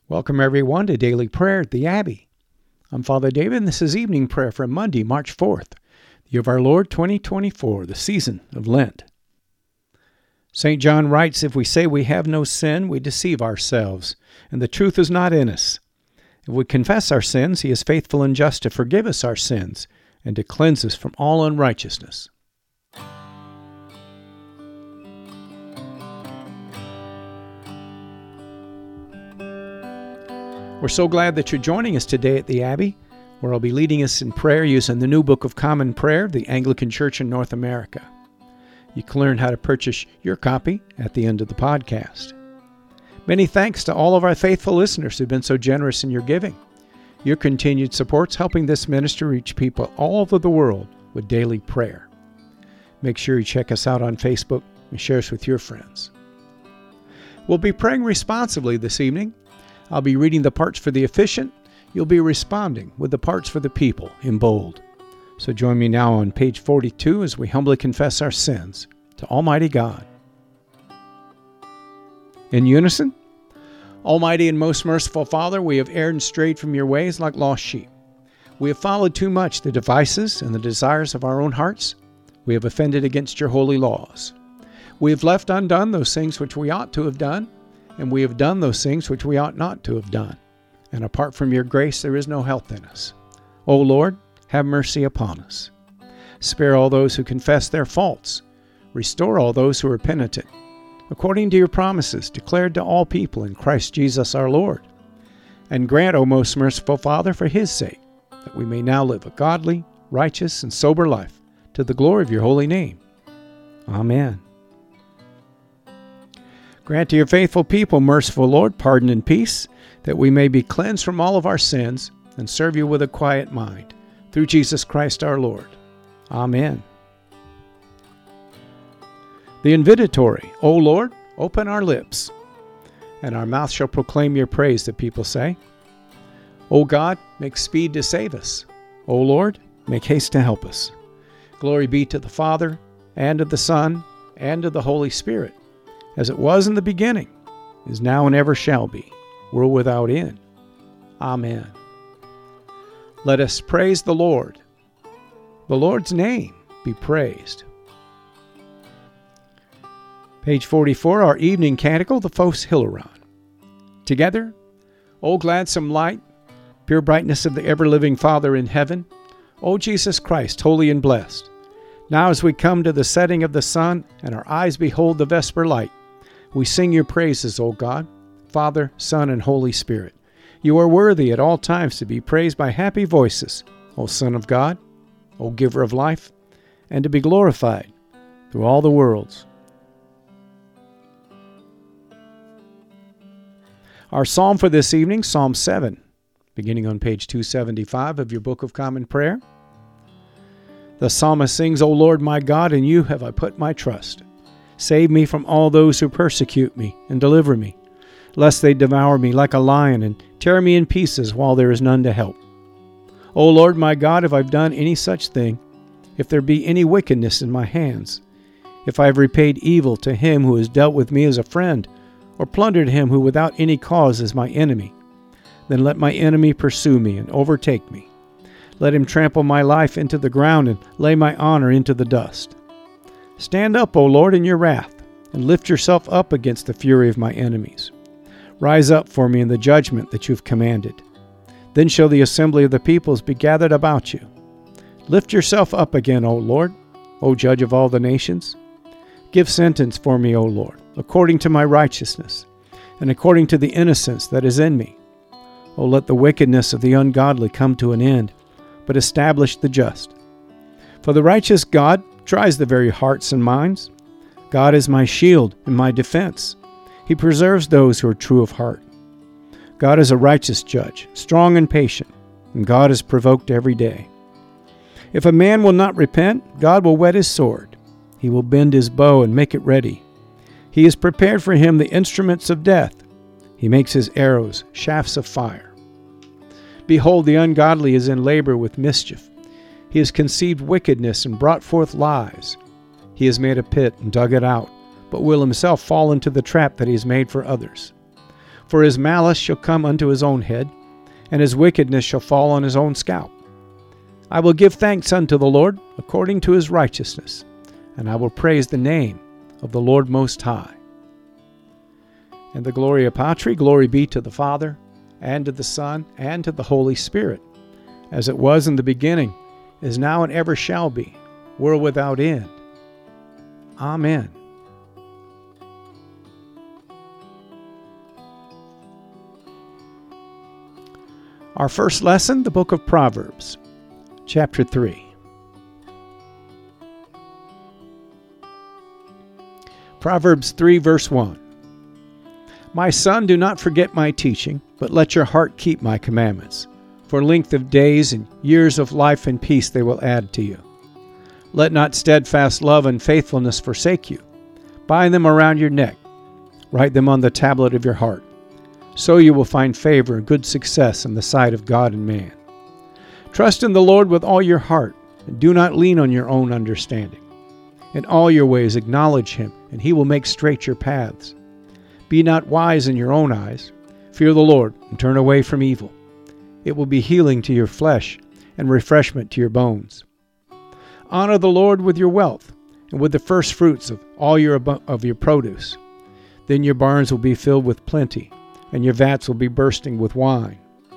Welcome everyone to Daily Prayer at the Abbey. I'm Father David, and this is evening prayer for Monday, March 4th, the year of our Lord 2024, the season of Lent. St. John writes, "If we say we have no sin, we deceive ourselves, and the truth is not in us. If we confess our sins, he is faithful and just to forgive us our sins and to cleanse us from all unrighteousness." We're so glad that you're joining us today at the Abbey, where I'll be leading us in prayer using the new Book of Common Prayer of the Anglican Church in North America. You can learn how to purchase your copy at the end of the podcast. Many thanks to all of our faithful listeners who've been so generous in your giving. Your continued support's helping this ministry reach people all over the world with daily prayer. Make sure you check us out on Facebook and share us with your friends. We'll be praying responsibly this evening. I'll be reading the parts for the officiant. You'll be responding with the parts for the people in bold. So join me now on page 42 as we humbly confess our sins to Almighty God. In unison, Almighty and most merciful Father, we have erred and strayed from your ways like lost sheep. We have followed too much the devices and the desires of our own hearts. We have offended against your holy laws. We have left undone those things which we ought to have done, and we have done those things which we ought not to have done. And apart from your grace, there is no health in us. O Lord, have mercy upon us. Spare all those who confess their faults. Restore all those who are penitent, according to your promises declared to all people in Christ Jesus our Lord. And grant, O most merciful Father, for his sake, that we may now live a godly, righteous, and sober life, to the glory of your holy name. Amen. Grant to your faithful people, merciful Lord, pardon and peace, that we may be cleansed from all of our sins and serve you with a quiet mind. Through Jesus Christ our Lord. Amen. The invitatory, O Lord, open our lips, and our mouth shall proclaim your praise, the people say. O God, make speed to save us. O Lord, make haste to help us. Glory be to the Father, and to the Son, and to the Holy Spirit, as it was in the beginning, is now and ever shall be, world without end. Amen. Let us praise the Lord. The Lord's name be praised. Page 44, our evening canticle, the Phos Hilaron. Together, O gladsome light, pure brightness of the ever-living Father in heaven, O Jesus Christ, holy and blessed. Now as we come to the setting of the sun, and our eyes behold the vesper light, we sing your praises, O God, Father, Son, and Holy Spirit. You are worthy at all times to be praised by happy voices, O Son of God, O Giver of life, and to be glorified through all the worlds. Our psalm for this evening, Psalm 7, beginning on page 275 of your Book of Common Prayer. The psalmist sings, O Lord my God, in you have I put my trust. Save me from all those who persecute me, and deliver me, lest they devour me like a lion and tear me in pieces while there is none to help. O Lord my God, if I've done any such thing, if there be any wickedness in my hands, if I have repaid evil to him who has dealt with me as a friend, or plundered him who without any cause is my enemy, then let my enemy pursue me and overtake me. Let him trample my life into the ground and lay my honor into the dust. Stand up, O Lord, in your wrath, and lift yourself up against the fury of my enemies. Rise up for me in the judgment that you have commanded. Then shall the assembly of the peoples be gathered about you. Lift yourself up again, O Lord, O Judge of all the nations. Give sentence for me, O Lord, according to my righteousness, and according to the innocence that is in me. O let the wickedness of the ungodly come to an end, but establish the just. For the righteous God tries the very hearts and minds. God is my shield and my defense. He preserves those who are true of heart. God is a righteous judge, strong and patient, and God is provoked every day. If a man will not repent, God will whet his sword. He will bend his bow and make it ready. He has prepared for him the instruments of death. He makes his arrows shafts of fire. Behold, the ungodly is in labor with mischief. He has conceived wickedness and brought forth lies. He has made a pit and dug it out, but will himself fall into the trap that he has made for others. For his malice shall come unto his own head, and his wickedness shall fall on his own scalp. I will give thanks unto the Lord according to his righteousness, and I will praise the name of the Lord Most High. And the Gloria Patri, glory be to the Father, and to the Son, and to the Holy Spirit, as it was in the beginning, is now, and ever shall be, world without end. Amen. Our first lesson, the book of Proverbs, chapter 3. Proverbs 3, verse 1. My son, do not forget my teaching, but let your heart keep my commandments. For length of days and years of life and peace they will add to you. Let not steadfast love and faithfulness forsake you. Bind them around your neck. Write them on the tablet of your heart. So you will find favor and good success in the sight of God and man. Trust in the Lord with all your heart, and do not lean on your own understanding. In all your ways acknowledge him, and he will make straight your paths. Be not wise in your own eyes. Fear the Lord, and turn away from evil. It will be healing to your flesh, and refreshment to your bones. Honor the Lord with your wealth, and with the first fruits of all your produce. Then your barns will be filled with plenty, and your vats will be bursting with wine.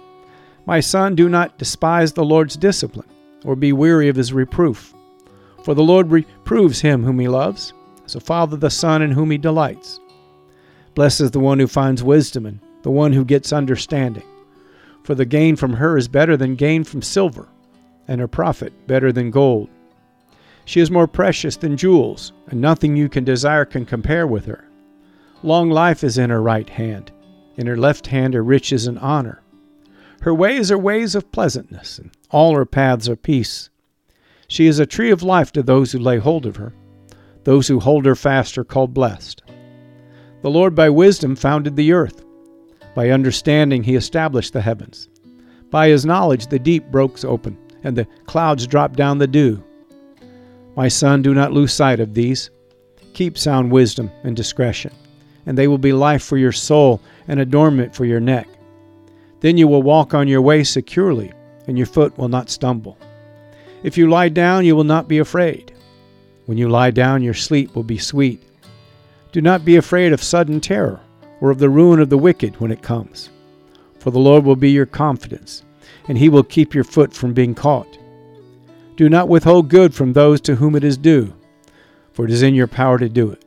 My son, do not despise the Lord's discipline, or be weary of his reproof. For the Lord reproves him whom he loves, as a father the son in whom he delights. Blessed is the one who finds wisdom, and the one who gets understanding. For the gain from her is better than gain from silver, and her profit better than gold. She is more precious than jewels, and nothing you can desire can compare with her. Long life is in her right hand. In her left hand are riches and honor. Her ways are ways of pleasantness, and all her paths are peace. She is a tree of life to those who lay hold of her. Those who hold her fast are called blessed. The Lord by wisdom founded the earth. By understanding he established the heavens. By his knowledge the deep broke open, and the clouds dropped down the dew. My son, do not lose sight of these. Keep sound wisdom and discretion, and they will be life for your soul and adornment for your neck. Then you will walk on your way securely, and your foot will not stumble. If you lie down, you will not be afraid. When you lie down, your sleep will be sweet. Do not be afraid of sudden terror, or of the ruin of the wicked when it comes. For the Lord will be your confidence, and he will keep your foot from being caught. Do not withhold good from those to whom it is due, for it is in your power to do it.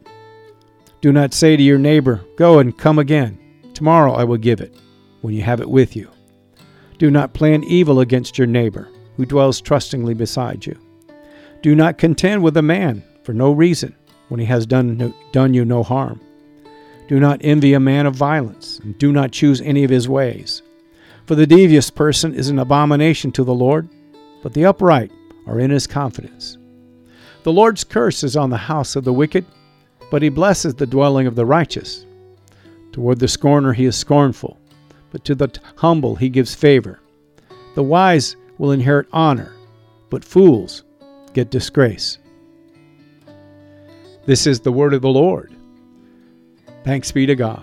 Do not say to your neighbor, go and come again. Tomorrow I will give it, when you have it with you. Do not plan evil against your neighbor, who dwells trustingly beside you. Do not contend with a man for no reason, when he has done you no harm. Do not envy a man of violence, and do not choose any of his ways. For the devious person is an abomination to the Lord, but the upright are in his confidence. The Lord's curse is on the house of the wicked, but he blesses the dwelling of the righteous. Toward the scorner he is scornful, but to the humble he gives favor. The wise will inherit honor, but fools get disgrace. This is the word of the Lord. Thanks be to God.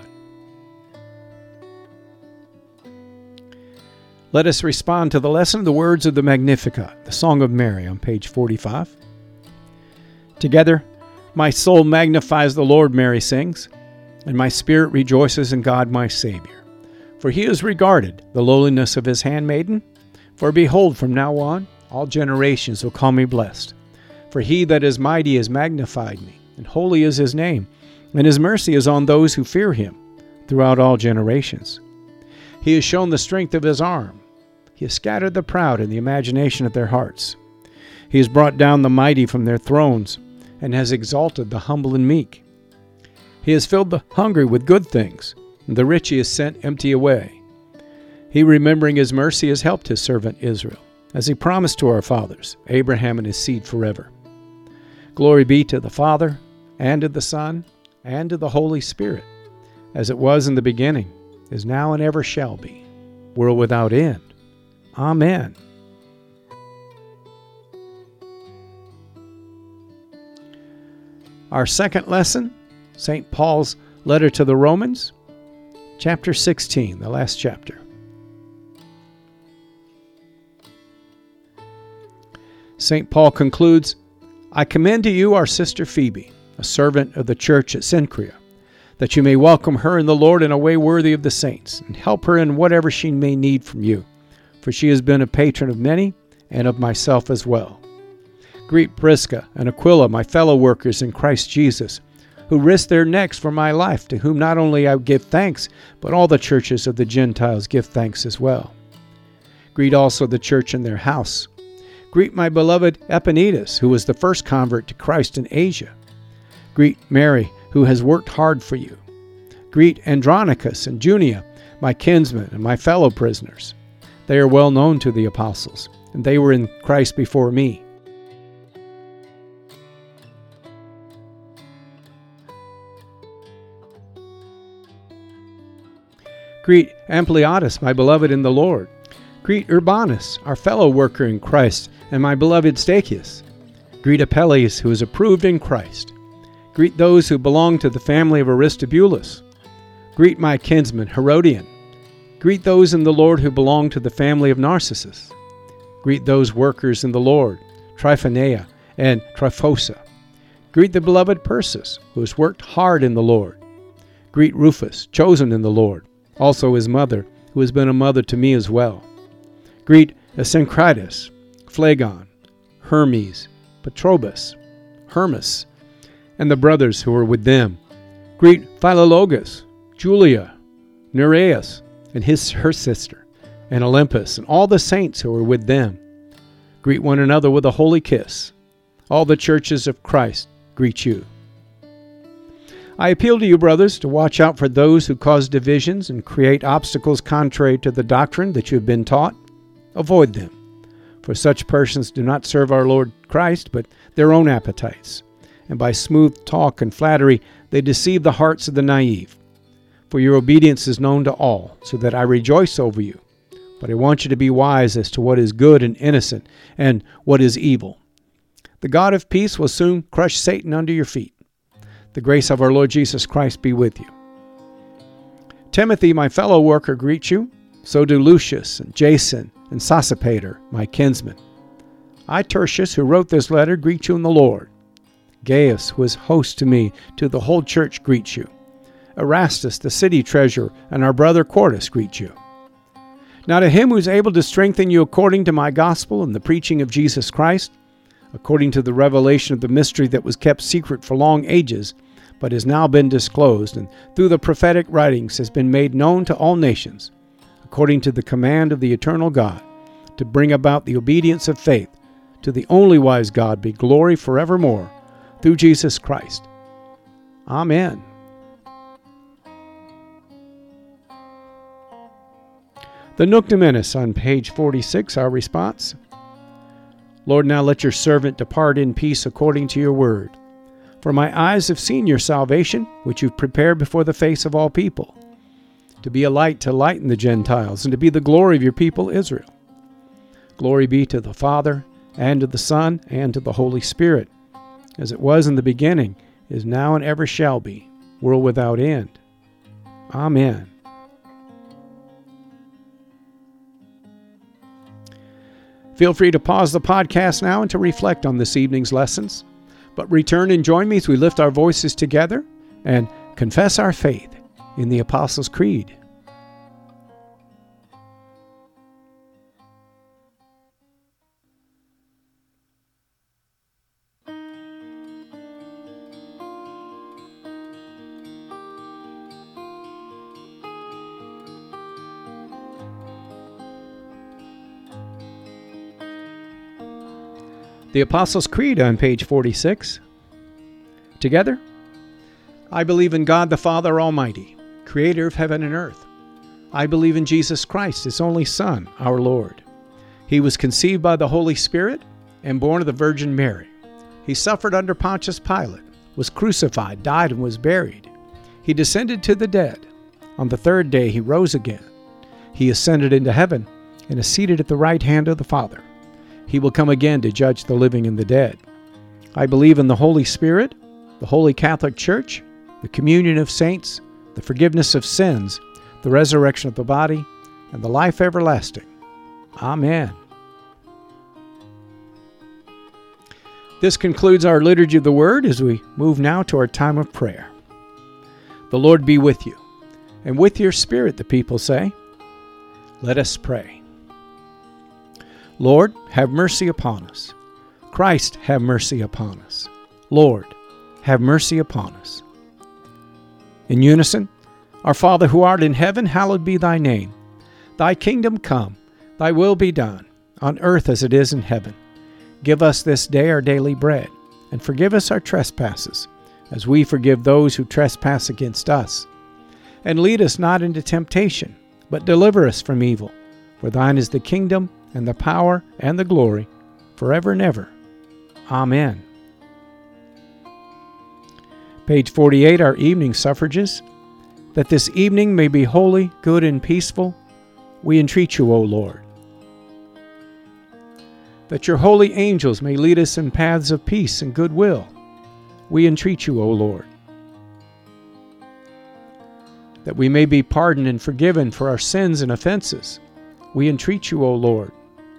Let us respond to the lesson of the words of the Magnificat, the Song of Mary, on page 45. Together, my soul magnifies the Lord, Mary sings, and my spirit rejoices in God my Savior. For he has regarded the lowliness of his handmaiden. For behold, from now on, all generations will call me blessed. For he that is mighty has magnified me, and holy is his name, and his mercy is on those who fear him throughout all generations. He has shown the strength of his arm. He has scattered the proud in the imagination of their hearts. He has brought down the mighty from their thrones, and has exalted the humble and meek. He has filled the hungry with good things, and the rich he has sent empty away. He, remembering his mercy, has helped his servant Israel, as he promised to our fathers, Abraham and his seed forever. Glory be to the Father, and to the Son, and to the Holy Spirit, as it was in the beginning, is now, and ever shall be, world without end. Amen. Our second lesson, St. Paul's letter to the Romans, chapter 16, the last chapter. St. Paul concludes, I commend to you our sister Phoebe, a servant of the church at Cenchrea, that you may welcome her in the Lord in a way worthy of the saints, and help her in whatever she may need from you, for she has been a patron of many, and of myself as well. Greet Prisca and Aquila, my fellow workers in Christ Jesus, who risked their necks for my life, to whom not only I give thanks, but all the churches of the Gentiles give thanks as well. Greet also the church in their house. Greet my beloved Epaenetus, who was the first convert to Christ in Asia. Greet Mary, who has worked hard for you. Greet Andronicus and Junia, my kinsmen and my fellow prisoners. They are well known to the apostles, and they were in Christ before me. Greet Ampliatus, my beloved in the Lord. Greet Urbanus, our fellow worker in Christ, and my beloved Stachys. Greet Apelles, who is approved in Christ. Greet those who belong to the family of Aristobulus. Greet my kinsman Herodion. Greet those in the Lord who belong to the family of Narcissus. Greet those workers in the Lord, Tryphonea and Tryphosa. Greet the beloved Persis, who has worked hard in the Lord. Greet Rufus, chosen in the Lord, also his mother, who has been a mother to me as well. Greet Asyncritus, Phlegon, Hermes, Patrobas, Hermas, and the brothers who are with them. Greet Philologus, Julia, Nereus, and her sister, and Olympus, and all the saints who are with them. Greet one another with a holy kiss. All the churches of Christ greet you. I appeal to you, brothers, to watch out for those who cause divisions and create obstacles contrary to the doctrine that you have been taught. Avoid them, for such persons do not serve our Lord Christ, but their own appetites. And by smooth talk and flattery, they deceive the hearts of the naive. For your obedience is known to all, so that I rejoice over you. But I want you to be wise as to what is good and innocent, and what is evil. The God of peace will soon crush Satan under your feet. The grace of our Lord Jesus Christ be with you. Timothy, my fellow worker, greets you. So do Lucius and Jason and Sosipater, my kinsmen. I, Tertius, who wrote this letter, greet you in the Lord. Gaius, who is host to me, to the whole church, greets you. Erastus, the city treasurer, and our brother Quartus greet you. Now to him who is able to strengthen you according to my gospel and the preaching of Jesus Christ, according to the revelation of the mystery that was kept secret for long ages, but has now been disclosed, and through the prophetic writings has been made known to all nations, according to the command of the eternal God, to bring about the obedience of faith, to the only wise God be glory forevermore, through Jesus Christ. Amen. The Nunc Dimittis on page 46, our response. Lord, now let your servant depart in peace according to your word. For my eyes have seen your salvation, which you've prepared before the face of all people, to be a light to lighten the Gentiles, and to be the glory of your people Israel. Glory be to the Father, and to the Son, and to the Holy Spirit, as it was in the beginning, is now, and ever shall be, world without end. Amen. Feel free to pause the podcast now and to reflect on this evening's lessons. But return and join me as we lift our voices together and confess our faith in the Apostles' Creed. The Apostles' Creed on page 46. Together, I believe in God the Father Almighty, creator of heaven and earth. I believe in Jesus Christ, his only Son, our Lord. He was conceived by the Holy Spirit and born of the Virgin Mary. He suffered under Pontius Pilate, was crucified, died, and was buried. He descended to the dead. On the third day he rose again. He ascended into heaven and is seated at the right hand of the Father. He will come again to judge the living and the dead. I believe in the Holy Spirit, the Holy Catholic Church, the communion of saints, the forgiveness of sins, the resurrection of the body, and the life everlasting. Amen. This concludes our Liturgy of the Word as we move now to our time of prayer. The Lord be with you, and with your spirit, the people say. Let us pray. Lord, have mercy upon us. Christ, have mercy upon us. Lord, have mercy upon us. In unison, Our Father who art in heaven, hallowed be thy name. Thy kingdom come, thy will be done, on earth as it is in heaven. Give us this day our daily bread, and forgive us our trespasses, as we forgive those who trespass against us. And lead us not into temptation, but deliver us from evil. For thine is the kingdom, and the power, and the glory, forever and ever. Amen. Page 48, our evening suffrages. That this evening may be holy, good, and peaceful, we entreat you, O Lord. That your holy angels may lead us in paths of peace and goodwill, we entreat you, O Lord. That we may be pardoned and forgiven for our sins and offenses, we entreat you, O Lord.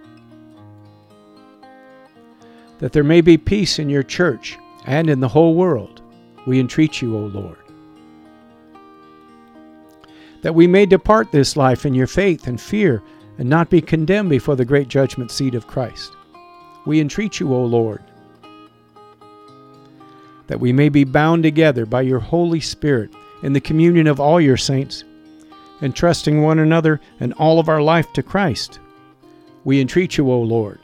That there may be peace in your church and in the whole world, we entreat you, O Lord. That we may depart this life in your faith and fear and not be condemned before the great judgment seat of Christ, we entreat you, O Lord. That we may be bound together by your Holy Spirit in the communion of all your saints, entrusting one another and all of our life to Christ, we entreat you, O Lord.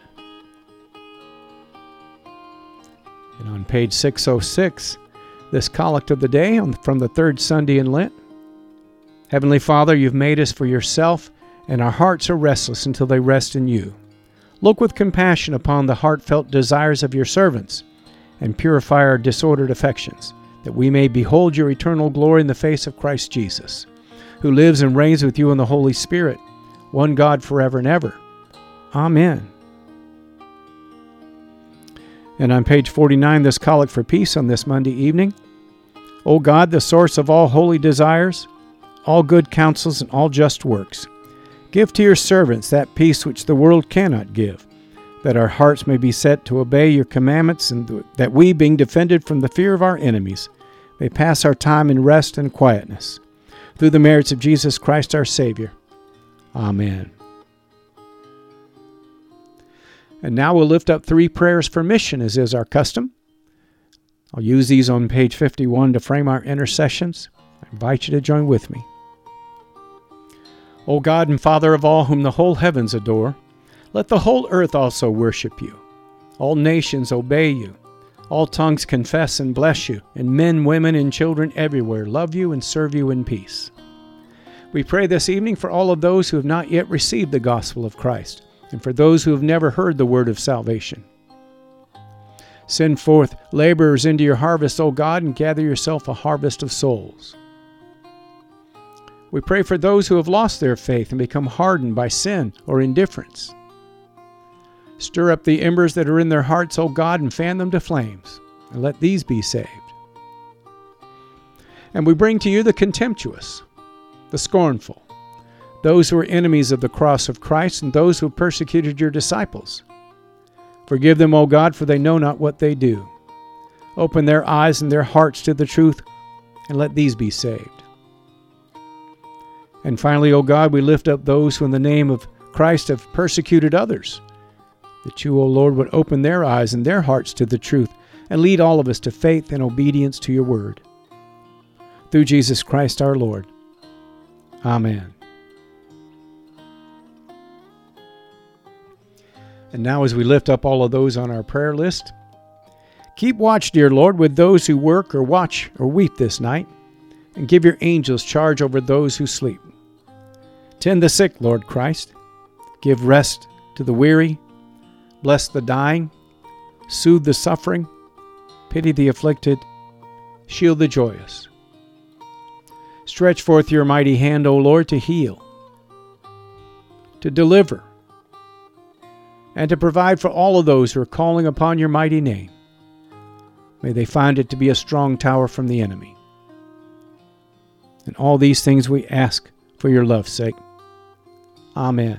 And on page 606, this collect of the day from the third Sunday in Lent. Heavenly Father, you've made us for yourself, and our hearts are restless until they rest in you. Look with compassion upon the heartfelt desires of your servants, and purify our disordered affections, that we may behold your eternal glory in the face of Christ Jesus, who lives and reigns with you in the Holy Spirit, one God forever and ever. Amen. And on page 49, this collect for peace on this Monday evening. O God, the source of all holy desires, all good counsels and all just works, give to your servants that peace which the world cannot give, that our hearts may be set to obey your commandments, and that we, being defended from the fear of our enemies, may pass our time in rest and quietness. Through the merits of Jesus Christ our Savior. Amen. And now we'll lift up 3 prayers for mission, as is our custom. I'll use these on page 51 to frame our intercessions. I invite you to join with me. O God and Father of all, whom the whole heavens adore, let the whole earth also worship you. All nations obey you. All tongues confess and bless you, and men, women, and children everywhere love you and serve you in peace. We pray this evening for all of those who have not yet received the gospel of Christ, and for those who have never heard the word of salvation. Send forth laborers into your harvest, O God, and gather yourself a harvest of souls. We pray for those who have lost their faith and become hardened by sin or indifference. Stir up the embers that are in their hearts, O God, and fan them to flames, and let these be saved. And we bring to you the contemptuous, the scornful, those who are enemies of the cross of Christ, and those who have persecuted your disciples. Forgive them, O God, for they know not what they do. Open their eyes and their hearts to the truth, and let these be saved. And finally, O God, we lift up those who in the name of Christ have persecuted others, that you, O Lord, would open their eyes and their hearts to the truth, and lead all of us to faith and obedience to your word. Through Jesus Christ our Lord. Amen. And now as we lift up all of those on our prayer list, keep watch, dear Lord, with those who work or watch or weep this night, and give your angels charge over those who sleep. Tend the sick, Lord Christ. Give rest to the weary. Bless the dying. Soothe the suffering. Pity the afflicted. Shield the joyous. Stretch forth your mighty hand, O Lord, to heal, to deliver, and to provide for all of those who are calling upon your mighty name. May they find it to be a strong tower from the enemy. And all these things we ask for your love's sake. Amen.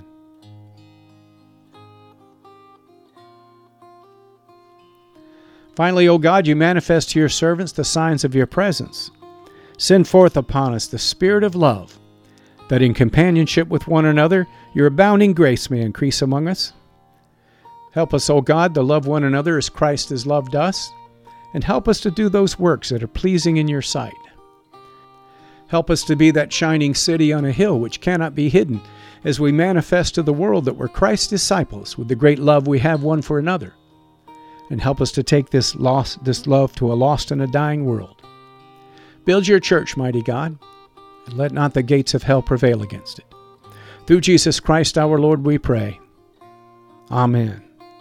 Finally, O God, you manifest to your servants the signs of your presence. Send forth upon us the Spirit of love, that in companionship with one another, your abounding grace may increase among us. Help us, O God, to love one another as Christ has loved us, and help us to do those works that are pleasing in your sight. Help us to be that shining city on a hill which cannot be hidden, as we manifest to the world that we're Christ's disciples with the great love we have one for another. And help us to take this love to a lost and a dying world. Build your church, mighty God, and let not the gates of hell prevail against it. Through Jesus Christ our Lord we pray. Amen.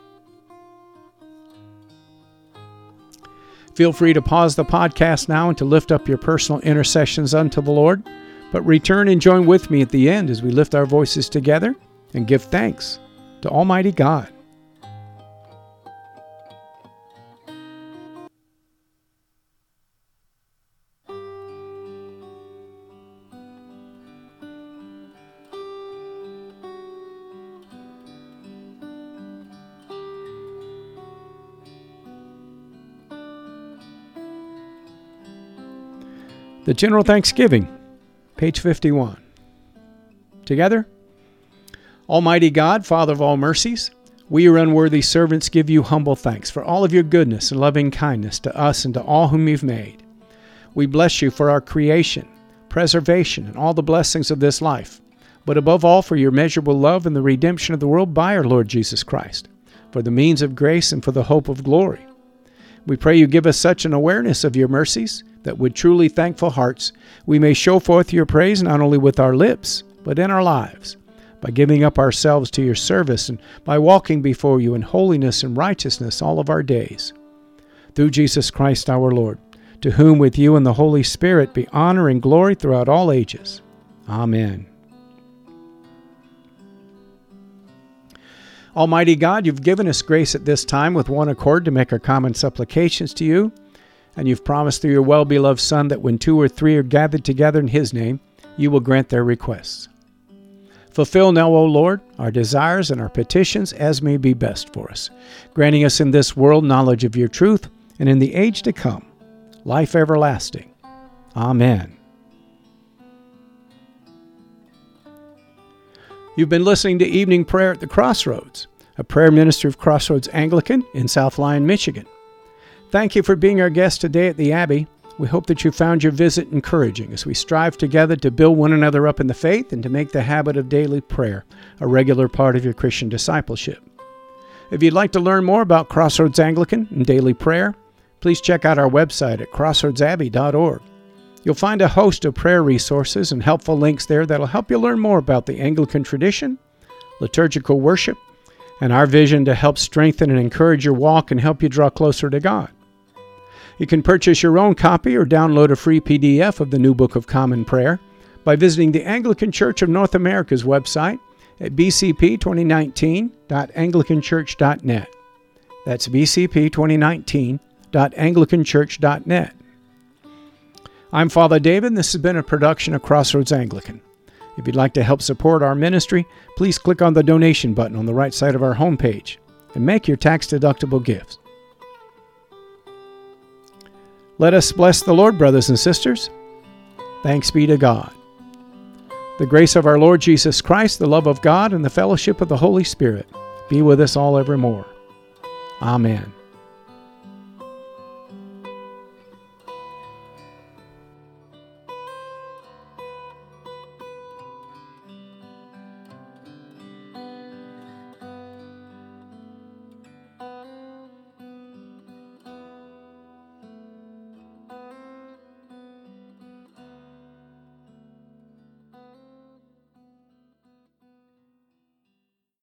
Feel free to pause the podcast now and to lift up your personal intercessions unto the Lord, but return and join with me at the end as we lift our voices together and give thanks to Almighty God. The General Thanksgiving, page 51. Together, Almighty God, Father of all mercies, we, your unworthy servants, give you humble thanks for all of your goodness and loving kindness to us and to all whom you've made. We bless you for our creation, preservation, and all the blessings of this life, but above all for your measurable love and the redemption of the world by our Lord Jesus Christ, for the means of grace and for the hope of glory. We pray you give us such an awareness of your mercies that with truly thankful hearts we may show forth your praise not only with our lips, but in our lives, by giving up ourselves to your service and by walking before you in holiness and righteousness all of our days. Through Jesus Christ our Lord, to whom with you and the Holy Spirit be honor and glory throughout all ages. Amen. Almighty God, you've given us grace at this time with one accord to make our common supplications to you, and you've promised through your well-beloved Son that when 2 or 3 are gathered together in his name, you will grant their requests. Fulfill now, O Lord, our desires and our petitions as may be best for us, granting us in this world knowledge of your truth, and in the age to come, life everlasting. Amen. You've been listening to Evening Prayer at the Crossroads, a prayer ministry of Crossroads Anglican in South Lyon, Michigan. Thank you for being our guest today at the Abbey. We hope that you found your visit encouraging as we strive together to build one another up in the faith and to make the habit of daily prayer a regular part of your Christian discipleship. If you'd like to learn more about Crossroads Anglican and daily prayer, please check out our website at crossroadsabbey.org. You'll find a host of prayer resources and helpful links there that'll help you learn more about the Anglican tradition, liturgical worship, and our vision to help strengthen and encourage your walk and help you draw closer to God. You can purchase your own copy or download a free PDF of the New Book of Common Prayer by visiting the Anglican Church of North America's website at bcp2019.anglicanchurch.net. That's bcp2019.anglicanchurch.net. I'm Father David, and this has been a production of Crossroads Anglican. If you'd like to help support our ministry, please click on the donation button on the right side of our homepage and make your tax-deductible gifts. Let us bless the Lord, brothers and sisters. Thanks be to God. The grace of our Lord Jesus Christ, the love of God, and the fellowship of the Holy Spirit be with us all evermore. Amen.